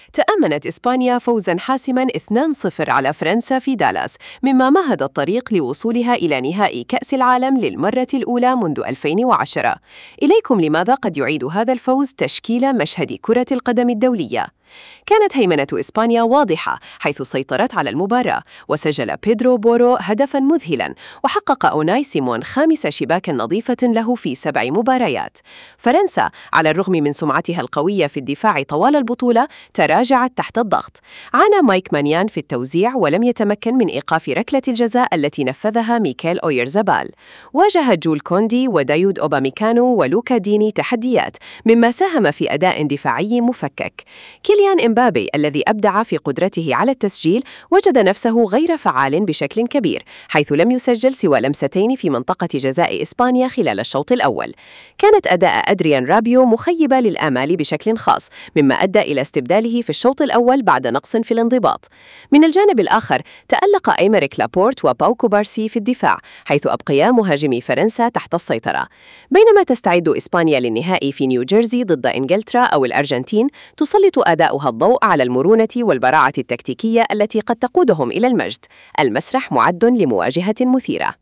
تأمنت إسبانيا فوزاً حاسماً 2-0 على فرنسا في دالاس، مما مهد الطريق لوصولها إلى نهائي كأس العالم للمرة الأولى منذ 2010. إليكم لماذا قد يعيد هذا الفوز تشكيل مشهد كرة القدم الدولية. كانت هيمنة إسبانيا واضحة حيث سيطرت على المباراة، وسجل بيدرو بورو هدفاً مذهلاً، وحقق أوناي سيمون 5 شباكاً نظيفة له في 7 مباريات. فرنسا على الرغم من سمعتها القوية في الدفاع طوال البطولة تراجعت تحت الضغط. عانى مايك مانيان في التوزيع ولم يتمكن من إيقاف ركلة الجزاء التي نفذها ميكيل أويرزابال. واجه جول كوندي ودايود أوباميكانو ولوكا ديني تحديات، مما ساهم في أداء دفاعي مفكك. كيليان إمبابي الذي أبدع في قدرته على التسجيل وجد نفسه غير فعال بشكل كبير، حيث لم يسجل سوى لمستين في منطقة جزاء إسبانيا خلال الشوط الأول. كانت أداء أدريان رابيو مخيبة للآمال بشكل خاص، مما أدى إلى استبداله في الشوط الأول بعد نقص في الانضباط. من الجانب الآخر تألق أيمريك لابورت وباو كوبارسي في الدفاع، حيث أبقيا مهاجمي فرنسا تحت السيطرة. بينما تستعد إسبانيا للنهائي في نيوجيرسي ضد إنجلترا أو الأرجنتين، تسلط أداؤها الضوء على المرونة والبراعة التكتيكية التي قد تقودهم إلى المجد. المسرح معد لمواجهة مثيرة.